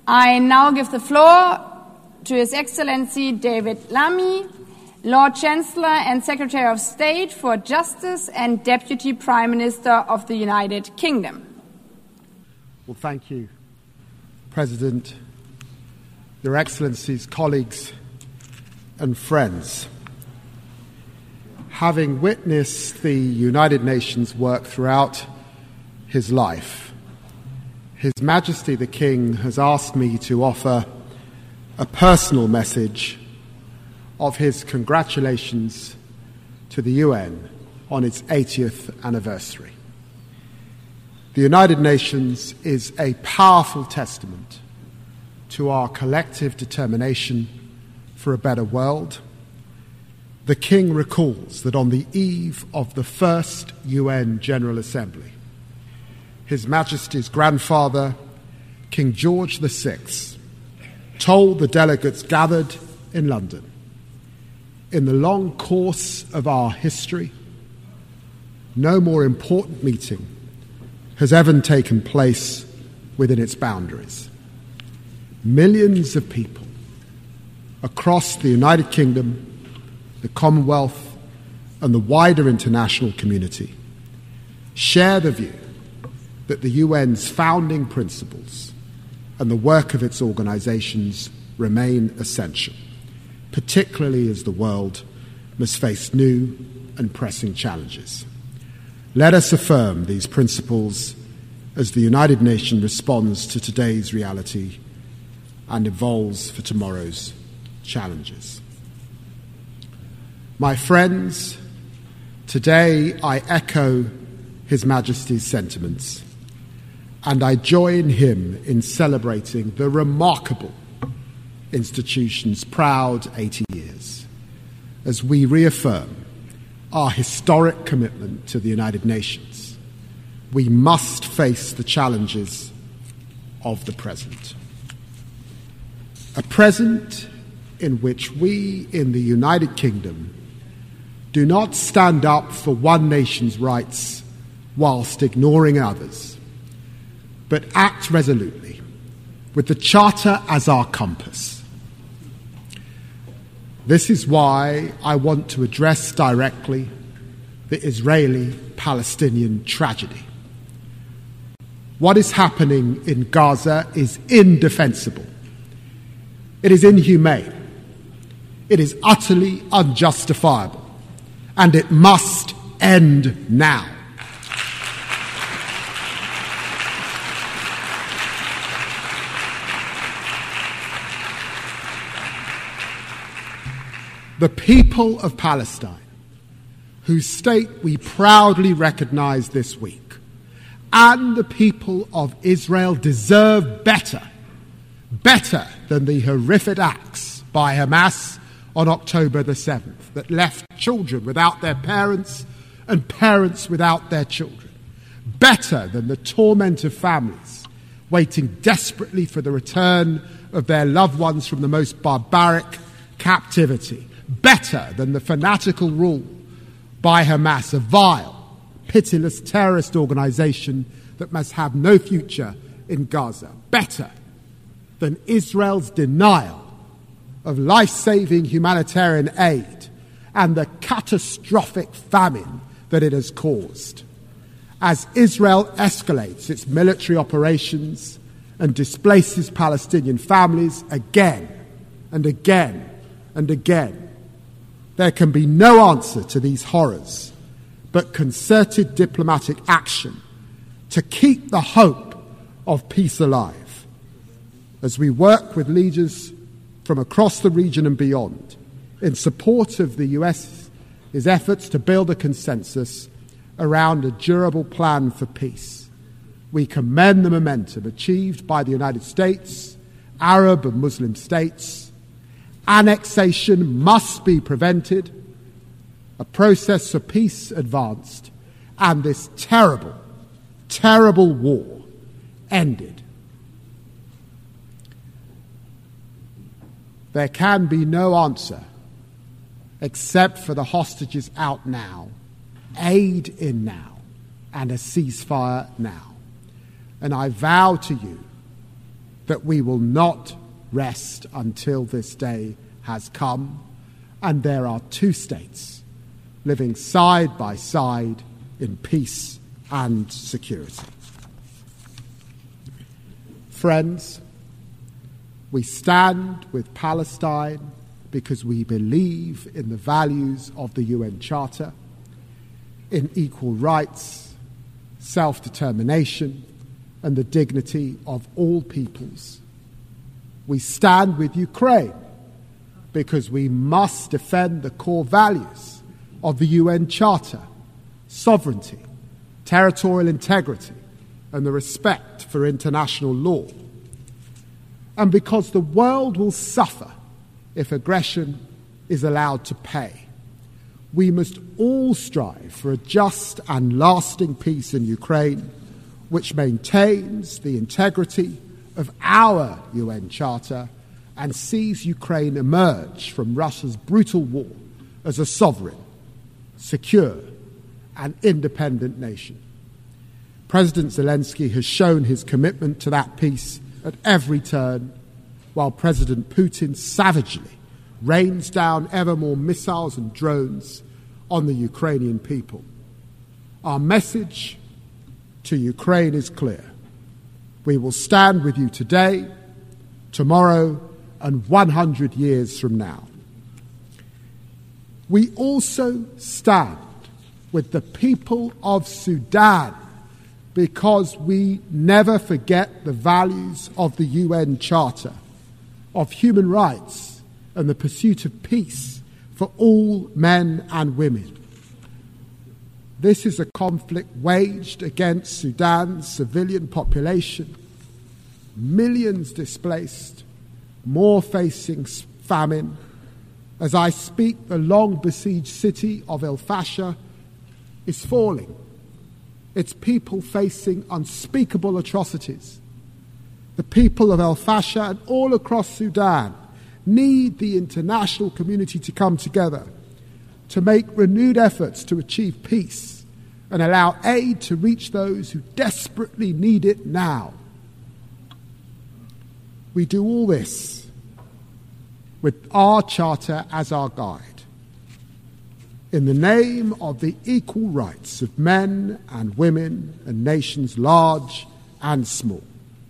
I now give the floor to His Excellency David Lammy, Lord Chancellor and Secretary of State for Justice and Deputy Prime Minister of the United Kingdom. Well, thank you, President, Your Excellencies, colleagues and friends. Having witnessed the United Nations work throughout his life, His Majesty the King has asked me to offer a personal message of his congratulations to the UN on its 80th anniversary. The United Nations is a powerful testament to our collective determination for a better world. The King recalls that on the eve of the first UN General Assembly, His Majesty's grandfather, King George VI, told the delegates gathered in London, "In the long course of our history, no more important meeting has ever taken place within its boundaries. Millions of people across the United Kingdom, the Commonwealth, and the wider international community share the view that the UN's founding principles and the work of its organizations remain essential, particularly as the world must face new and pressing challenges. Let us affirm these principles as the United Nations responds to today's reality and evolves for tomorrow's challenges." My friends, today I echo His Majesty's sentiments, and I join him in celebrating the remarkable institution's proud 80 years as we reaffirm our historic commitment to the United Nations. We must face the challenges of the present. A present in which we in the United Kingdom do not stand up for one nation's rights whilst ignoring others, but act resolutely with the Charter as our compass. This is why I want to address directly the Israeli-Palestinian tragedy. What is happening in Gaza is indefensible. It is inhumane. It is utterly unjustifiable. And it must end now. The people of Palestine, whose state we proudly recognize this week, and the people of Israel deserve better than the horrific acts by Hamas on October the 7th that left children without their parents and parents without their children. Better than the torment of families waiting desperately for the return of their loved ones from the most barbaric captivity. Better than the fanatical rule by Hamas, a vile, pitiless terrorist organization that must have no future in Gaza. Better than Israel's denial of life-saving humanitarian aid and the catastrophic famine that it has caused. As Israel escalates its military operations and displaces Palestinian families again and again and again, there can be no answer to these horrors but concerted diplomatic action to keep the hope of peace alive. As we work with leaders from across the region and beyond in support of the US's efforts to build a consensus around a durable plan for peace, we commend the momentum achieved by the United States, Arab and Muslim states. Annexation must be prevented, a process for peace advanced, and this terrible, terrible war ended. There can be no answer except for the hostages out now, aid in now, and a ceasefire now. And I vow to you that we will not rest until this day has come, and there are two states living side by side in peace and security. Friends, we stand with Palestine because we believe in the values of the UN Charter, in equal rights, self-determination, and the dignity of all peoples. We stand with Ukraine because we must defend the core values of the UN Charter: sovereignty, territorial integrity, and the respect for international law. And because the world will suffer if aggression is allowed to pay. We must all strive for a just and lasting peace in Ukraine, which maintains the integrity of our UN Charter and sees Ukraine emerge from Russia's brutal war as a sovereign, secure, and independent nation. President Zelensky has shown his commitment to that peace at every turn, while President Putin savagely rains down ever more missiles and drones on the Ukrainian people. Our message to Ukraine is clear. We will stand with you today, tomorrow, and 100 years from now. We also stand with the people of Sudan because we never forget the values of the UN Charter, of human rights, and the pursuit of peace for all men and women. This is a conflict waged against Sudan's civilian population, millions displaced, more facing famine. As I speak, the long-besieged city of El Fasher is falling, its people facing unspeakable atrocities. The people of El Fasher and all across Sudan need the international community to come together to make renewed efforts to achieve peace and allow aid to reach those who desperately need it now. We do all this with our charter as our guide, in the name of the equal rights of men and women and nations large and small.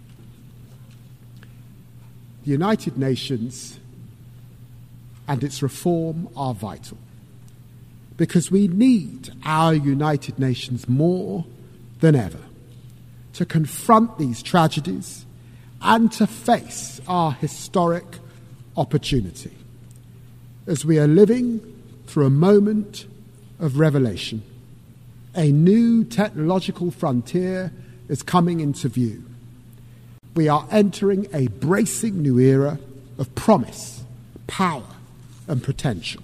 The United Nations and its reform are vital because we need our United Nations more than ever to confront these tragedies and to face our historic opportunity as we are living through a moment of revelation. A new technological frontier is coming into view. We are entering a bracing new era of promise, power, and potential.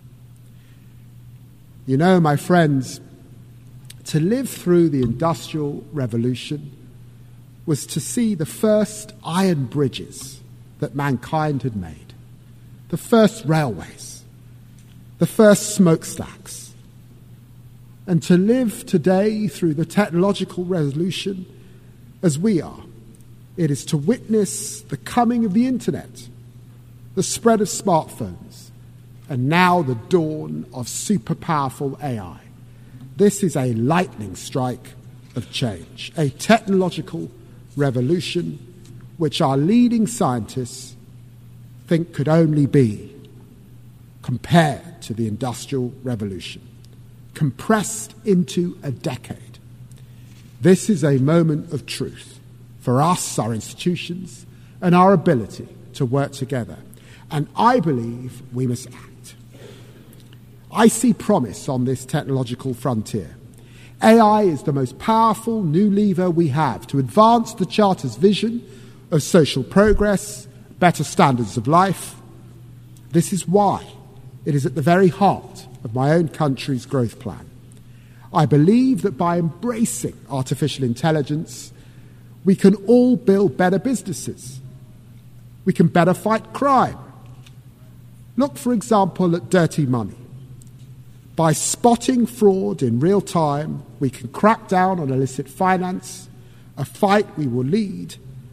You know, my friends, to live through the Industrial Revolution was to see the first iron bridges that mankind had made, the first railways, the first smokestacks. And to live today through the technological revolution as we are, it is to witness the coming of the internet, the spread of smartphones, and now the dawn of super powerful AI. This is a lightning strike of change, a technological revolution which our leading scientists think could only be compared to the Industrial Revolution, compressed into a decade. This is a moment of truth for us, our institutions, and our ability to work together. And I believe we must act. I see promise on this technological frontier. AI is the most powerful new lever we have to advance the Charter's vision of social progress, better standards of life. This is why it is at the very heart of my own country's growth plan. I believe that by embracing artificial intelligence, we can all build better businesses. We can better fight crime. Look, for example, at dirty money. By spotting fraud in real time, we can crack down on illicit finance, a fight we will lead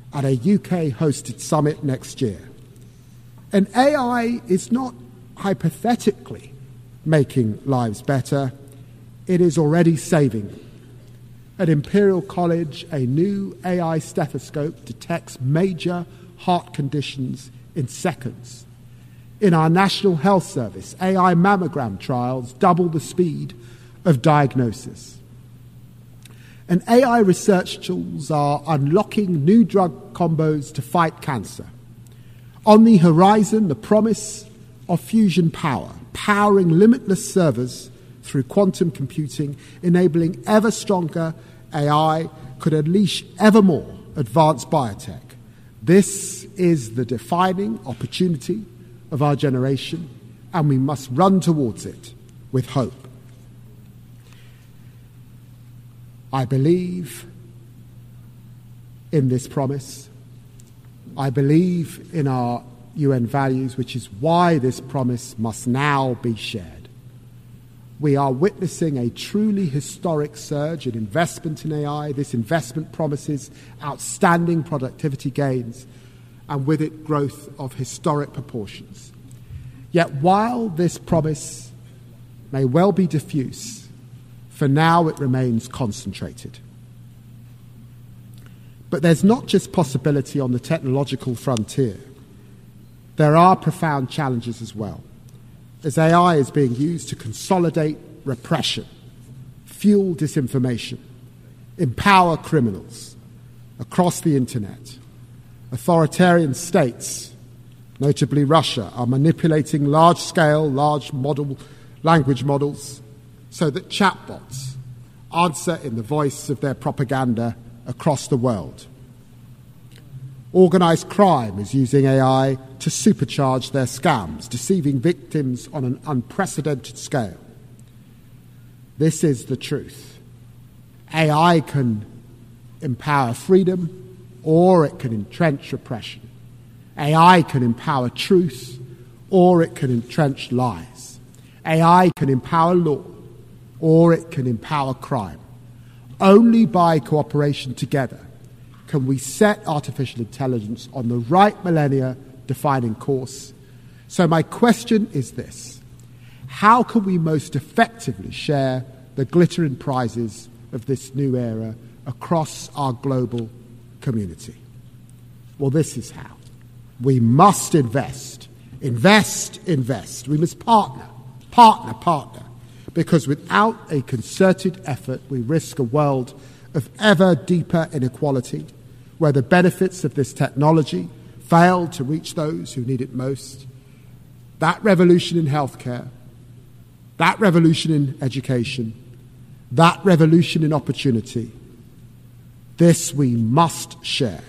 at a UK-hosted summit next year. And AI is not hypothetically making lives better, it is already saving them. At Imperial College, a new AI stethoscope detects major heart conditions in seconds. In our National Health Service, AI mammogram trials double the speed of diagnosis. And AI research tools are unlocking new drug combos to fight cancer. On the horizon, the promise of fusion power, powering limitless servers through quantum computing, enabling ever stronger AI, could unleash ever more advanced biotech. This is the defining opportunity of our generation, and we must run towards it with hope. I believe in this promise. I believe in our UN values, which is why this promise must now be shared. We are witnessing a truly historic surge in investment in AI. This investment promises outstanding productivity gains and with it growth of historic proportions. Yet while this promise may well be diffuse, for now it remains concentrated. But there's not just possibility on the technological frontier. There are profound challenges as well, as AI is being used to consolidate repression, fuel disinformation, empower criminals across the internet. Authoritarian states, notably Russia, are manipulating large-scale, large language models so that chatbots answer in the voice of their propaganda across the world. Organised crime is using AI to supercharge their scams, deceiving victims on an unprecedented scale. This is the truth. AI can empower freedom, or it can entrench repression. AI can empower truth, or it can entrench lies. AI can empower law, or it can empower crime. Only by cooperation together can we set artificial intelligence on the right millennia-defining course. So my question is this: how can we most effectively share the glittering prizes of this new era across our global community? Well, this is how. We must invest. Invest, invest. We must partner. Because without a concerted effort, we risk a world of ever deeper inequality, where the benefits of this technology fail to reach those who need it most. That revolution in healthcare, that revolution in education, that revolution in opportunity, this we must share.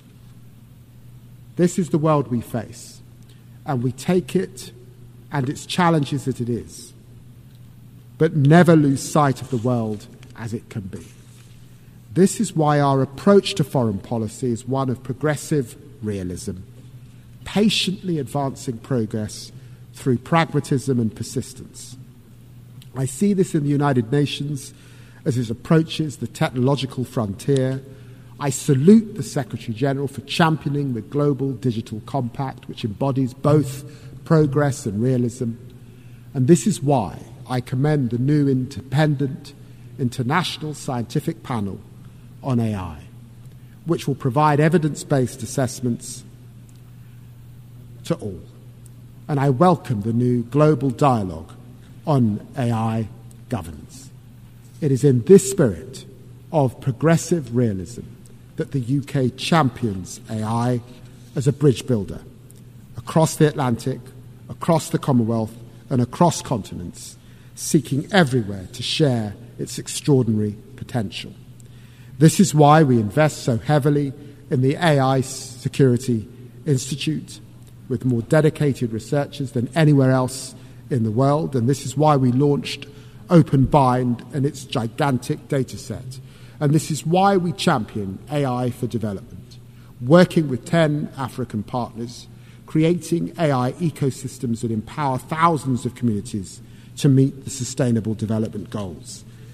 This is the world we face, and we take it and its challenges as it is, but never lose sight of the world as it can be. This is why our approach to foreign policy is one of progressive realism, patiently advancing progress through pragmatism and persistence. I see this in the United Nations as it approaches the technological frontier. I salute the Secretary General for championing the Global Digital Compact, which embodies both progress and realism. And this is why I commend the new independent international scientific panel on AI, which will provide evidence-based assessments to all. And I welcome the new global dialogue on AI governance. It is in this spirit of progressive realism that the UK champions AI as a bridge builder across the Atlantic, across the Commonwealth, and across continents, seeking everywhere to share its extraordinary potential. This is why we invest so heavily in the AI Security Institute, with more dedicated researchers than anywhere else in the world, and this is why we launched OpenBind and its gigantic data set. And this is why we champion AI for development, working with 10 African partners, creating AI ecosystems that empower thousands of communities to meet the Sustainable Development Goals.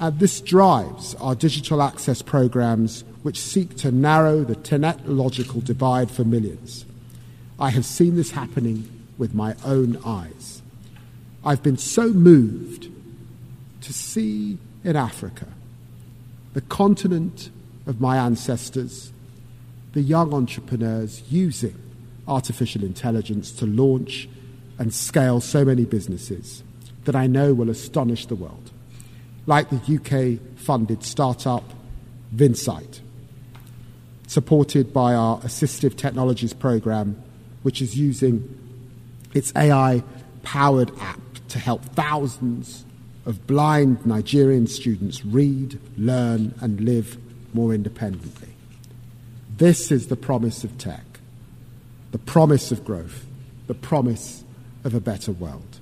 And this drives our digital access programs which seek to narrow the technological divide for millions. I have seen this happening with my own eyes. I've been so moved to see in Africa, the continent of my ancestors, the young entrepreneurs using artificial intelligence to launch and scale so many businesses that I know will astonish the world, like the UK-funded startup Vinsight, supported by our Assistive Technologies program, which is using its AI-powered app to help thousands of blind Nigerian students read, learn, and live more independently. This is the promise of tech, the promise of growth, the promise of a better world.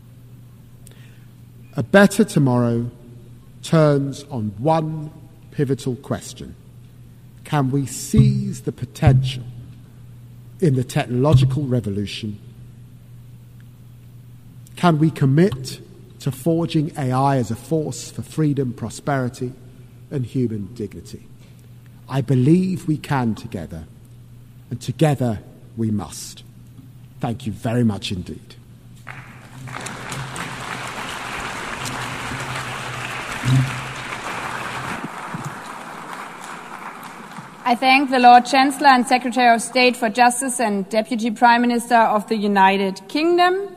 A better tomorrow turns on one pivotal question. Can we seize the potential in the technological revolution? Can we commit to forging AI as a force for freedom, prosperity, and human dignity? I believe we can together, and together we must. Thank you very much indeed. I thank the Lord Chancellor and Secretary of State for Justice and Deputy Prime Minister of the United Kingdom.